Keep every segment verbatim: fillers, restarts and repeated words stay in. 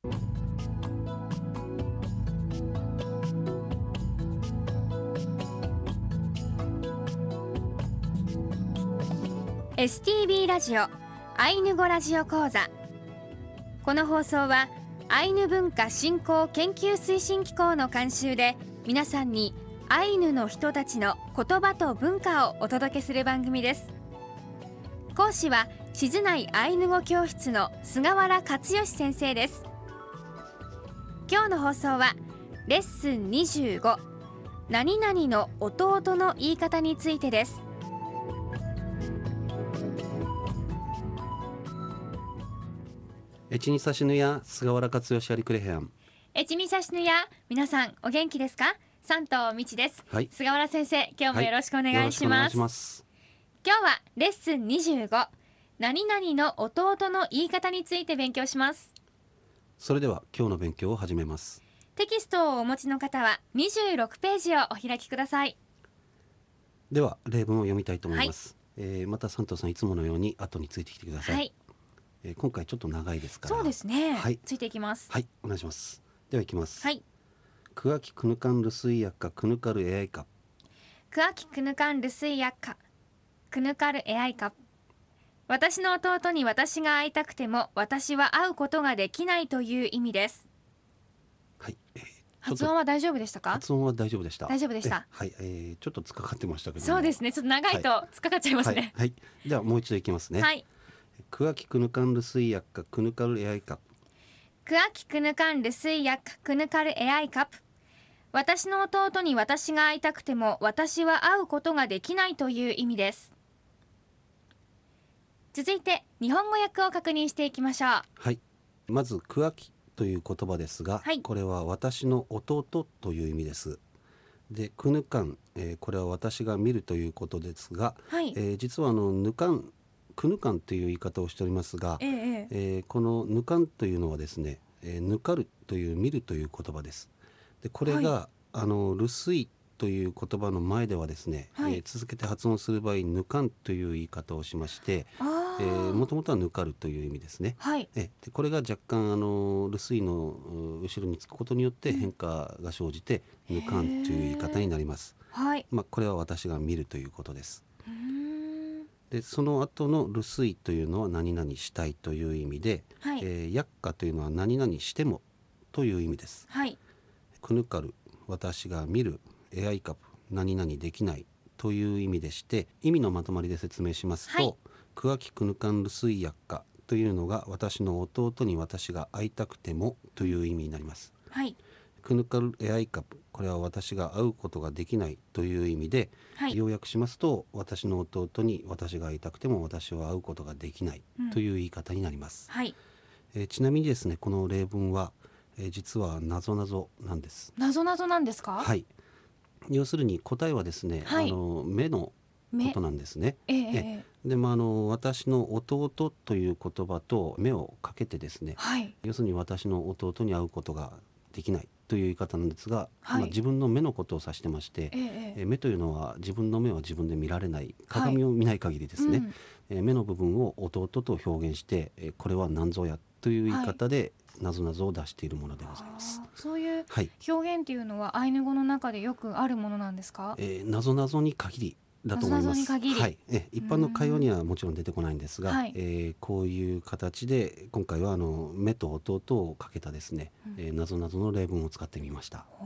エスティービー ラジオアイヌ語ラジオ講座。この放送はアイヌ文化振興研究推進機構の監修で、皆さんにアイヌの人たちの言葉と文化をお届けする番組です。講師は静内アイヌ語教室の菅原克義先生です。今日の放送はレッスンにじゅうご、何々の弟の言い方についてです。 エチニサシヌヤ菅原克義ありくれへん。 エチミサシヌヤ、皆さんお元気ですか？山東美智です、 はい、 菅原先生、今日もよろしくお願いします。 はい、よろしくお願いします。 今日はレッスンにじゅうご、何々の弟の言い方について勉強します。 それでは今日の勉強を始めます。 テキストをお持ちの方はにじゅうろくページをお開きください。 では例文を読みたいと思います。はい、えー、また山東さんいつものように後についてきてください。はい、えー、今回ちょっと長いですから。 そうですね、 はい、 ついていきます。 はい、お願いします。ではいきます。 はい。 クアキクヌカンルスイヤッカクヌカルエアイカ。 クアキクヌカンルスイヤッカクヌカルエアイカ。私の弟に私が会いたくても私は会うことができないという意味です。 はい、えー、 発音は大丈夫でしたか？ 発音は大丈夫でした。 大丈夫でした。 はい、えー、ちょっとつかかってましたけど。 そうですね、ちょっと長いとつかかっちゃいますね。 はい、はいはい、ではもう一度いきますね。はい。クアキクヌカンルスイヤッカクヌカルエアイカ。 クアキクヌカンルスイヤッカクヌカルエアイカプ。私の弟に私が会いたくても私は会うことができないという意味です。続いて日本語訳を確認していきましょう。 はい、まずクアキという言葉ですが、はい、これは私の弟という意味です。でクヌカン、えー、これは私が見るということですが、はい、えー、実はあのヌカンクヌカンという言い方をしておりますが、えええー、このヌカンというのはですね、えー、ヌカルという見るという言葉です。でこれが、はい、あのルスイという言葉の前ではですね、はい、えー、続けて発音する場合ヌカンという言い方をしまして、もともとはヌカルという意味ですね。はい、えでこれが若干あのルスイの後ろにつくことによって変化が生じて、うん、ヌカンという言い方になります。はい、まあ、これは私が見るということです。でその後のルスイというのは何々したいという意味で、はい、えー、ヤッカというのは何々してもという意味です。はい、クヌカル私が見る、エアイカプ何々できないという意味でして、意味のまとまりで説明しますと、はい、クアキクヌカンルスイヤッカというのが私の弟に私が会いたくてもという意味になります。はい、クヌカルエアイカプこれは私が会うことができないという意味で、はい、要約しますと私の弟に私が会いたくても私は会うことができないという言い方になります。うん、はい、えー、ちなみにですねこの例文は、えー、実はなぞなぞなんです。 なぞなぞなんですか？ はい、要するに答えはですね、はい、あの目のことなんですね。ええでもあの私の弟という言葉と目をかけてですね、はい、要するに私の弟に会うことができないという言い方なんですが、はい、まあ、自分の目のことを指してまして、ええ、目というのは自分の目は自分で見られない鏡を見ない限りですね、はい、うん、目の部分を弟と表現してこれは何ぞやという言い方で、はい、なぞなぞを出しているものでございます。 そういう表現っていうのはアイヌ語の中でよくあるものなんですか？ えー、なぞなぞに限りだと思います。はい、え一般の会話にはもちろん出てこないんですが、はい、えー、こういう形で今回はあの目と弟をかけたですね、うん、えー、なぞなぞの例文を使ってみました。はい、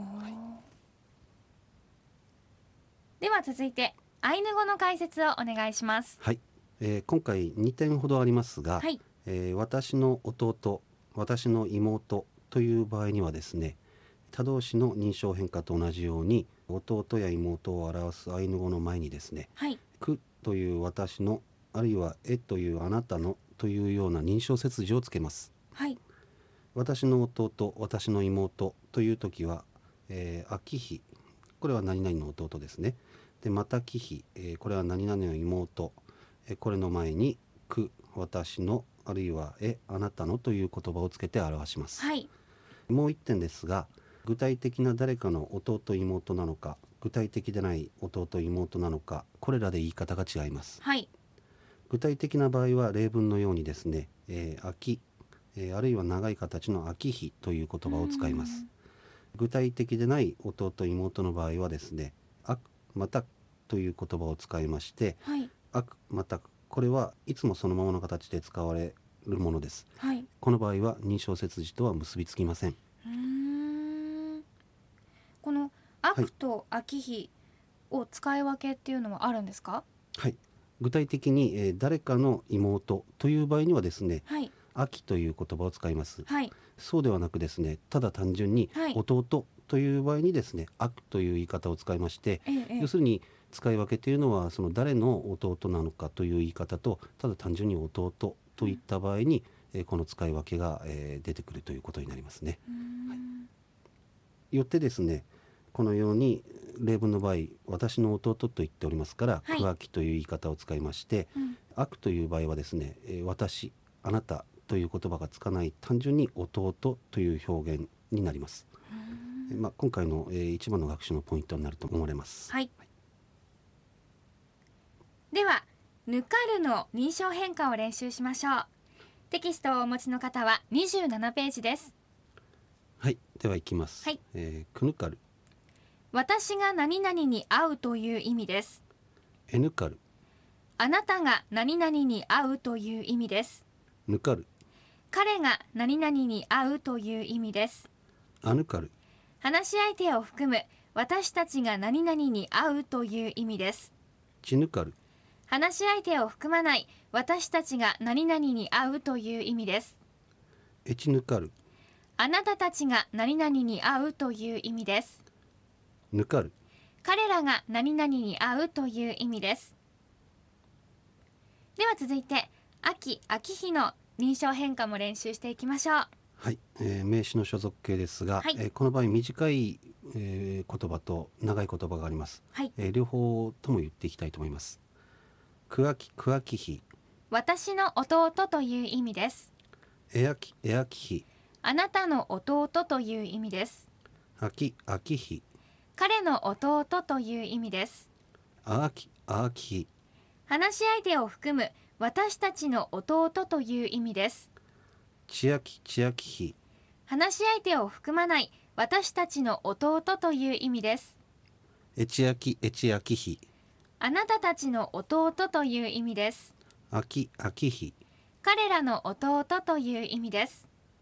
では続いてアイヌ語の解説をお願いします。 はい、えー、今回にてんほどありますが、はい、えー、私の弟私の妹という場合にはですね他動詞の認証変化と同じように弟や妹を表すアイヌ語の前にですね、はい、くという私のあるいはえというあなたのというような認証切字をつけます。はい、私の弟私の妹という時は、えー、あきひこれは何々の弟ですね。でまたきひ、えー、これは何々の妹、えー、これの前にく私のあるいはえあなたのという言葉をつけて表します。はい、もう一点ですが具体的な誰かの弟妹なのか具体的でない弟妹なのかこれらで言い方が違います。はい、具体的な場合は例文のようにですね、えー、あき、 えー、あるいは長い形の秋日という言葉を使います。具体的でない弟妹の場合はですね、あくまたという言葉を使いまして、 はい、 あくまたこれはいつもそのままの形で使われるものです。 はい、 この場合は認証切字とは結びつきません。 うーんこのあはい、 くと秋日を使い分けっていうのはあるんですか？ はい、具体的に、えー誰かの妹という場合にはですね、 はい、 秋という言葉を使います。 はい、 そうではなくですね、ただ単純にはい、 弟という場合にですね、あくという言い方を使いまして、 ええ、ええ、 要するに使い分けというのはその誰の弟なのかという言い方と、ただ単純に弟といった場合に、えーこの使い分けが、えー出てくるということになりますね。 うーんよってですね、このように例文の場合、私の弟と言っておりますから、 はい、 くあきという言い方を使いまして、 うんあくという場合はですね、えー私、あなたという言葉がつかない単純に弟という表現になります。えーまあ、今回の、えー一番の学習のポイントになると思われます。 はい、ではぬかるの認証変化を練習しましょう。テキストをお持ちの方はにじゅうななページです。 はい、ではいきます。 はい、 えーくぬかる、 私が何々に会うという意味です。 えぬかる、 あなたが何々に会うという意味です。 ぬかる、 彼が何々に会うという意味です。 あぬかる、 話し相手を含む私たちが何々に会うという意味です。 ちぬかる、 話し相手を含まない私たちが何々に会うという意味です。 えちぬかる、 あなたたちが何々に会うという意味です。 ぬかる、 彼らが何々に会うという意味です。では続いて秋秋日の認証変化も練習していきましょう。 はい、えー名詞の所属形ですが、 はいえーこの場合短い、えー言葉と長い言葉があります。 はい、 えー両方とも言っていきたいと思います。くあき、くあきひ、 私の弟という意味です。 えあき、えあきひ、 あなたの弟という意味です。 あき、あきひ、 彼の弟という意味です。 ああき、ああきひ、 話し相手を含む私たちの弟という意味です。 ちあき、ちあきひ、 話し相手を含まない私たちの弟という意味です。 えちあき、えちあきひ、 あなたたちの弟という意味です。 あき、あきひ。 彼らの弟という意味です。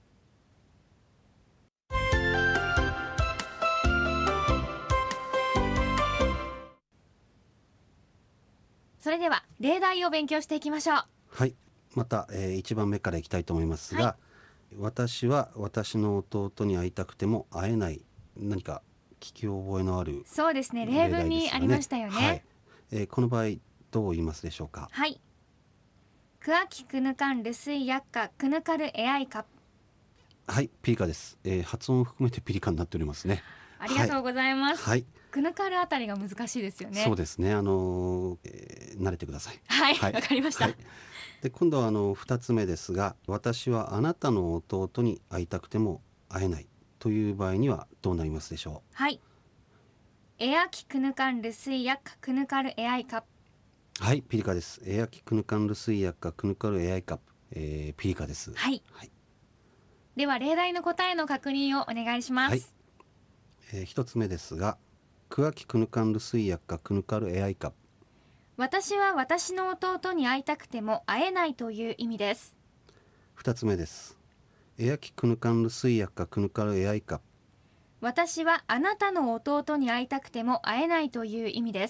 それでは例題を勉強していきましょう。 はい、また、えー、いちばんめからいきたいと思いますが、 は私は私の弟に会いたくても会えない、何か聞き覚えのあるそうですね、例例題ですよね。 文にありましたよね。 はい、えーこの場合どう言いますでしょうか。 はい。クアキクヌカンルスイヤッカクヌカルエアイカ。 はい、ピリカです、えー発音を含めてピリカになっておりますね。 ありがとうございます。 はい、 クヌカルあたりが難しいですよね。 そうですね、あのーえー慣れてください。 はい、 はいわかりました。 はい、で今度はあのふたつめですが、私はあなたの弟に会いたくても会えないという場合にはどうなりますでしょはい。エアキクヌカンルスイヤッカクヌカルエアイカ。 う。はい、ピリカです。エアキクヌカンルスイヤッカクヌカルエアイカップ、えー、ピリカです。 はい。 はい、 では例題の答えの確認をお願いします。 はい、えー、ひとつめですが、クアキクヌカンルスイヤッカクヌカルエアイカップ。 私は私の弟に会いたくても会えないという意味です。 ふたつめです。エアキクヌカンルスイヤッカクヌカルエアイカップ。 私はあなたの弟に会いたくても会えないという意味です。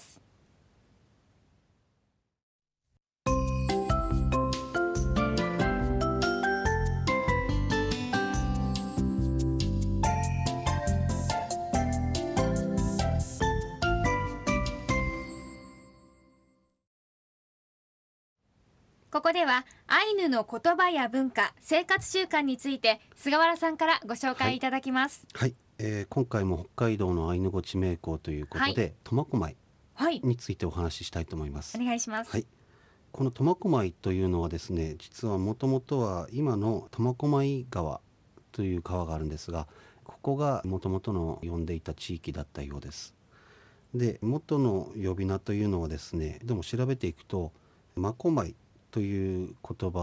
ここではアイヌの言葉や文化、生活習慣について菅原さんからご紹介いただきます。 はい、えー今回も北海道のアイヌ語地名校ということで、 はい苫小牧はい、 についてお話ししたいと思います。 お願いします。 はい、この苫小牧というのはですね、実はもともとは今の苫小牧川という川があるんですが、ここがもともとの呼んでいた地域だったようです。で、元の呼び名というのはですね、でも調べていくとマコマイという言葉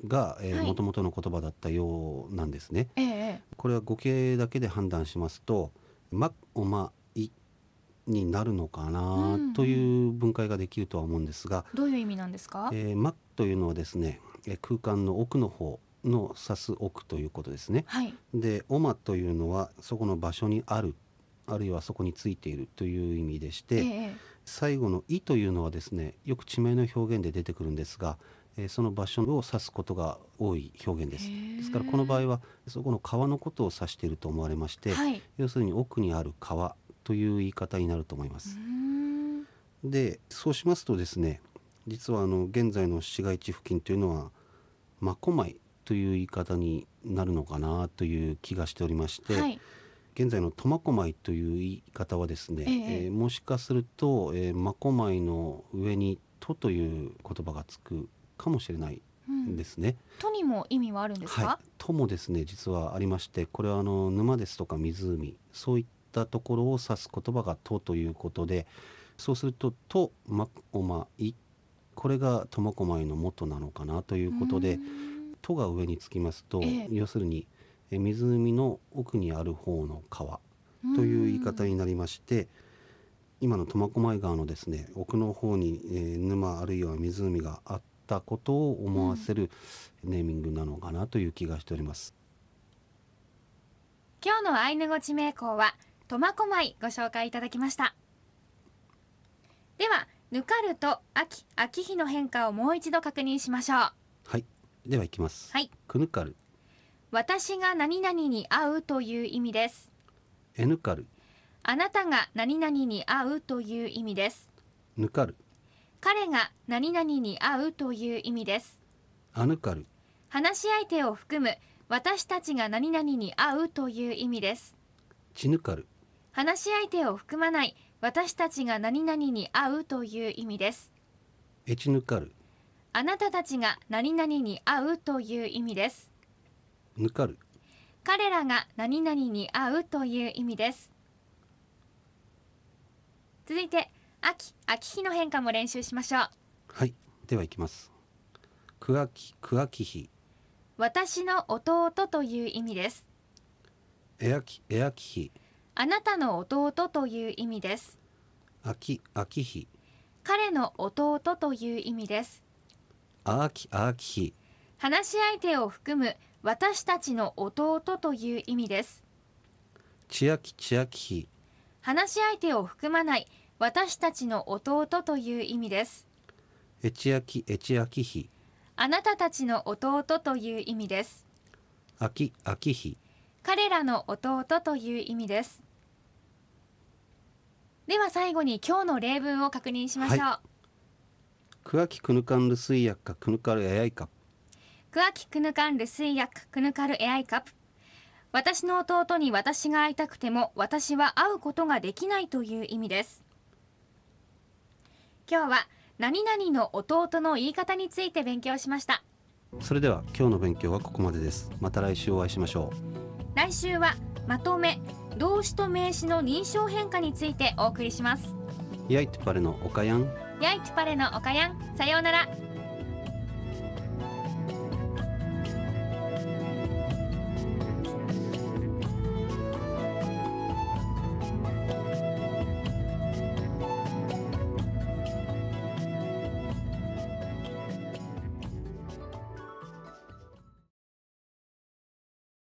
がもともとの言葉だったようなんですね、 ええ、 これは語形だけで判断しますとまおまいになるのかなという分解ができるとは思うんですが、 どういう意味なんですか？ えー、まというのはですね、空間の奥の方の指す奥ということですね、 はい、 でおまというのはそこの場所にある、あるいはそこについているという意味でして、 ええ、 最後のいというのはですね、よく地名の表現で出てくるんですが、えー、その場所を指すことが多い表現です。ですからこの場合はそこの川のことを指していると思われまして、 はい、 要するに奥にある川という言い方になると思います。でそうしますとですね、実はあの現在の市街地付近というのは真狛江という言い方になるのかなという気がしておりまして、 はい、 現在の苫小牧という言い方はですね、 えええー、もしかすると、えー、真狛江の上にとという言葉がつくかもしれないんですね、 うん、とにも意味はあるんですか？ はい、ともですね実はありまして、これはあの沼ですとか湖、そういったところを指す言葉がとということで、そうするととまおまい、これが苫小牧の元なのかなということで、とが上につきますと、 ええ、 要するにえ湖の奥にある方の川という言い方になりまして、今の苫小牧川のですね奥の方に、えー、沼あるいは湖があったことを思わせるネーミングなのかなという気がしております。 今日のアイヌ語地名項は苫小牧ご紹介いただきました。ではぬかると秋、秋日の変化をもう一度確認しましょう。 はい、ではいきます。 はい、 くぬかる、 私が何々に会うという意味です。 えぬかる、 あなたが何々に会うという意味です。 ぬかる、 彼が何々に会うという意味です。 あぬかる、 話し相手を含む私たちが何々に会うという意味です。 ちぬかる、 話し相手を含まない私たちが何々に会うという意味です。 えちぬかる、 あなたたちが何々に会うという意味です。 ぬかる、 彼らが何々に会うという意味です。続いて秋、秋日の変化も練習しましょう。 はい、ではいきます。くあき、くあきひ、 私の弟という意味です。 えあき、えあきひ、 あなたの弟という意味です。 あき、あきひ、 彼の弟という意味です。 あき、あきひ、 話し相手を含む私たちの弟という意味です。 ちあき、ちあきひ、 話し相手を含まない私たちの弟という意味です。 えちあき、えちあきひ、 あなたたちの弟という意味です。 あき、あきひ、 彼らの弟という意味です。では最後に今日の例文を確認しましょう。 はい、くあきくぬかんるすいやっかくぬかるえあいか、 くあきくぬかんるすいやくくぬかるえあいかぷ、私の弟に私が会いたくても私は会うことができないという意味です。今日は何々の弟の言い方について勉強しました。 それでは今日の勉強はここまでです。また来週お会いしましょう。来週はまとめ、動詞と名詞の認証変化についてお送りします。 やいとパレのおかやん、 やいとパレのおかやん、さようなら。